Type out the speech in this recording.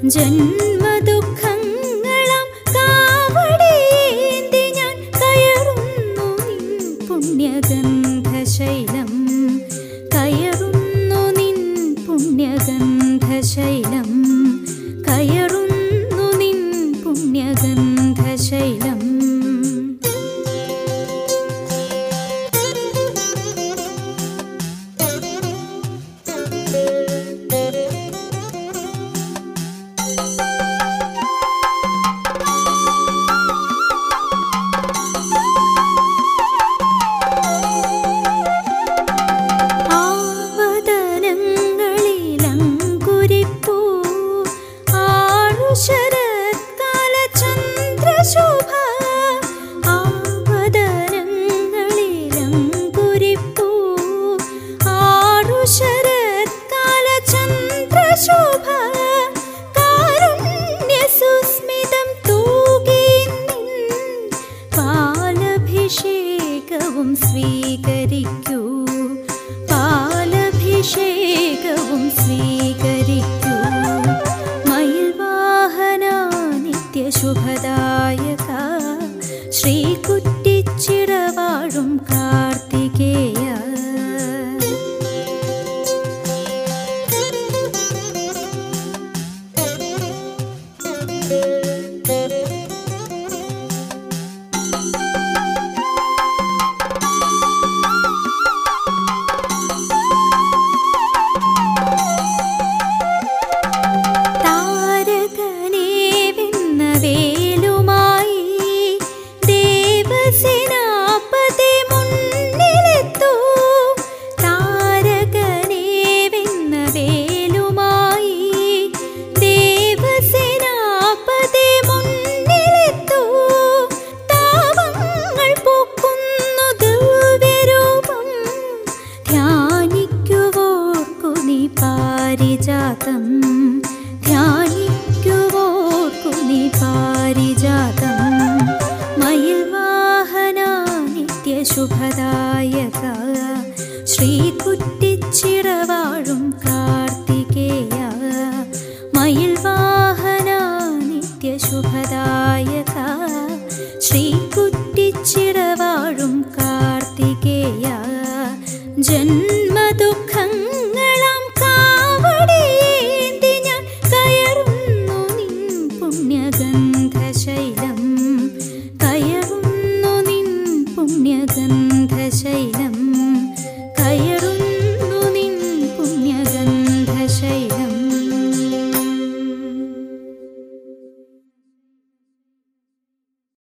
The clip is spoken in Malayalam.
ജന്മദുഃഖങ്ങളാം കാവടിയേന്തി ഞാൻ കയറുന്നു നിൻ പുണ്യഗന്ധശൈലം, കയറുന്നു നിൻ പുണ്യഗന്ധശൈലം, കയറുന്നു നിൻ പുണ്യഗന്ധശൈലം. ശരത്കാല ചന്ദ്രശോഭ ആവദനങ്ങളിലങ്കുരിപ്പൂ, ആടു ശരത്കാല ചന്ദ്രശോഭ കാരുണ്യസുസ്മിതം തൂകി നിൻ പാലഭിഷേകവും സ്വീകരിക്കൂ, പാലഭിഷേകവും സ്വീകരിക്കൂ. ശുഭദായക ശ്രീകുറ്റിച്ചിറവാഴും കാർത്തികേയ, പാരിജാതം ധ്യാനിക്കുവോർക്കു നീ പാരിജാതം. മയിൽവാഹന നിത്യശുഭദായക ശ്രീകുറ്റിച്ചിറവാഴും കാർത്തികേയ, മയിൽവാഹന നിത്യശുഭദായക ശ്രീകുറ്റിച്ചിറവാഴും കാർത്തികേയ. ജന്മദുഃഖ